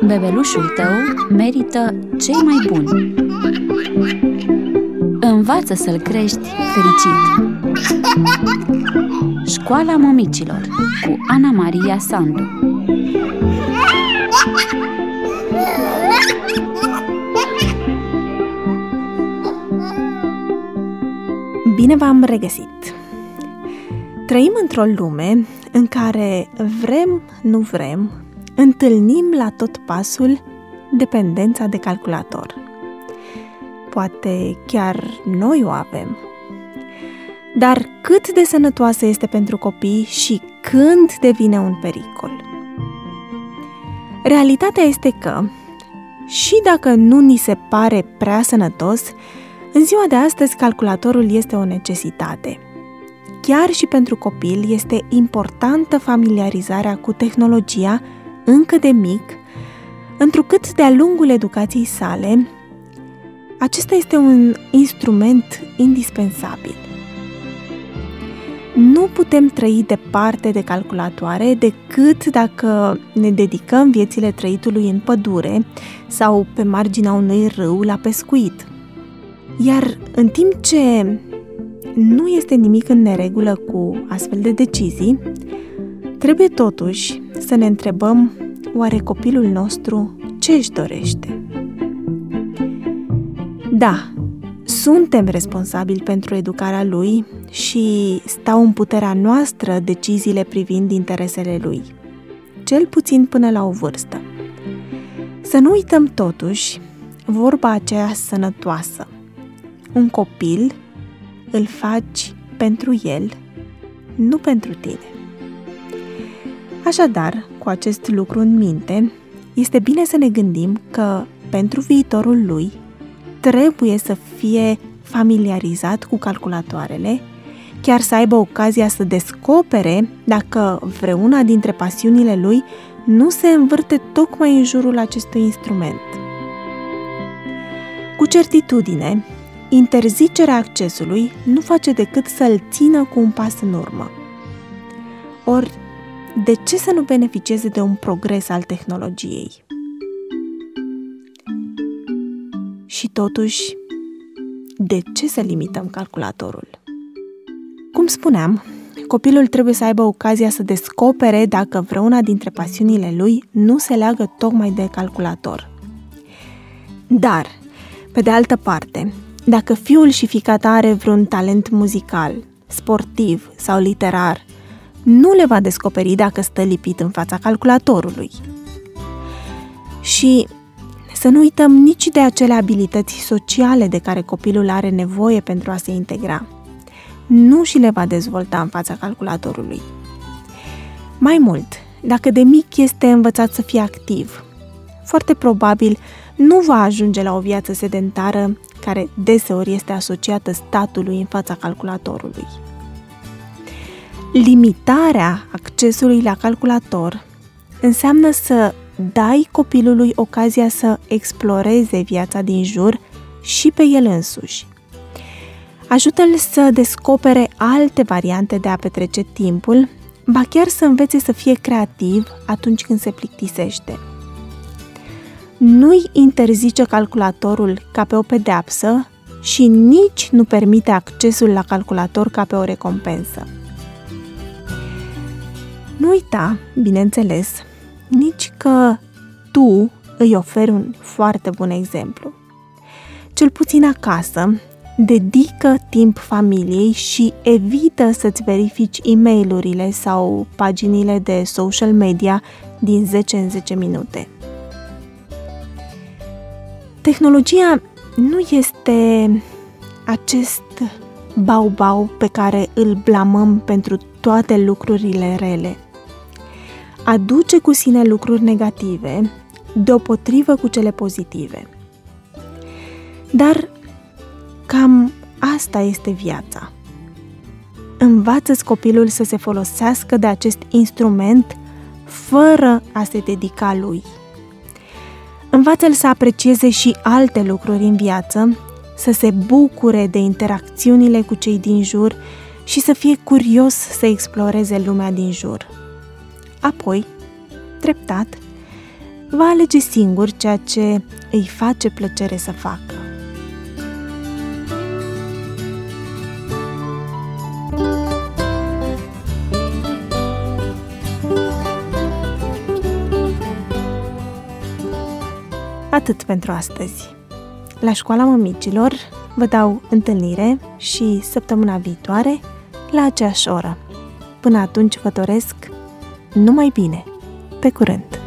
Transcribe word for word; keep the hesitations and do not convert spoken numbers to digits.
Bebelușul tău merită cei mai buni. Învață să-l crești fericit. Școala Mămicilor cu Ana Maria Sandu. Bine v-am regăsit! Trăim într-o lume în care vrem, nu vrem, întâlnim la tot pasul dependența de calculator. Poate chiar noi o avem. Dar cât de sănătoasă este pentru copii și când devine un pericol? Realitatea este că, și dacă nu ni se pare prea sănătos, în ziua de astăzi calculatorul este o necesitate. Chiar și pentru copil este importantă familiarizarea cu tehnologia încă de mic, întrucât de-a lungul educației sale, acesta este un instrument indispensabil. Nu putem trăi departe de calculatoare decât dacă ne dedicăm viețile trăitului în pădure sau pe marginea unui râu la pescuit. Iar în timp ce nu este nimic în neregulă cu astfel de decizii, trebuie totuși să ne întrebăm, oare copilul nostru ce își dorește? Da, suntem responsabili pentru educarea lui și stau în puterea noastră deciziile privind interesele lui, cel puțin până la o vârstă. Să nu uităm totuși vorba aceea sănătoasă. Un copil îl faci pentru el, nu pentru tine. Așadar, cu acest lucru în minte, este bine să ne gândim că, pentru viitorul lui, trebuie să fie familiarizat cu calculatoarele, chiar să aibă ocazia să descopere dacă vreuna dintre pasiunile lui nu se învârte tocmai în jurul acestui instrument. Cu certitudine, interzicerea accesului nu face decât să-l țină cu un pas în urmă. Ori, de ce să nu beneficieze de un progres al tehnologiei? Și totuși, de ce să limităm calculatorul? Cum spuneam, copilul trebuie să aibă ocazia să descopere dacă vreuna dintre pasiunile lui nu se leagă tocmai de calculator. Dar, pe de altă parte, dacă fiul și fiica ta are vreun talent muzical, sportiv sau literar, nu le va descoperi dacă stă lipit în fața calculatorului. Și să nu uităm nici de acele abilități sociale de care copilul are nevoie pentru a se integra. Nu și le va dezvolta în fața calculatorului. Mai mult, dacă de mic este învățat să fie activ, foarte probabil nu va ajunge la o viață sedentară care deseori este asociată statului în fața calculatorului. Limitarea accesului la calculator înseamnă să dai copilului ocazia să exploreze viața din jur și pe el însuși. Ajută-l să descopere alte variante de a petrece timpul, ba chiar să învețe să fie creativ atunci când se plictisește. Nu-i interzice calculatorul ca pe o pedeapsă și nici nu permite accesul la calculator ca pe o recompensă. Nu uita, bineînțeles, nici că tu îi oferi un foarte bun exemplu. Cel puțin acasă, dedică timp familiei și evită să-ți verifici e-mail-urile sau paginile de social media din zece în zece minute. Tehnologia nu este acest bau-bau pe care îl blamăm pentru toate lucrurile rele. Aduce cu sine lucruri negative, deopotrivă cu cele pozitive. Dar cam asta este viața. Învață-ți copilul să se folosească de acest instrument fără a se dedica lui. Învață-l să aprecieze și alte lucruri în viață, să se bucure de interacțiunile cu cei din jur și să fie curios să exploreze lumea din jur. Apoi, treptat, va alege singur ceea ce îi face plăcere să facă. Atât pentru astăzi. La Școala Mămicilor vă dau întâlnire și săptămâna viitoare la aceeași oră. Până atunci vă doresc numai bine. Pe curând!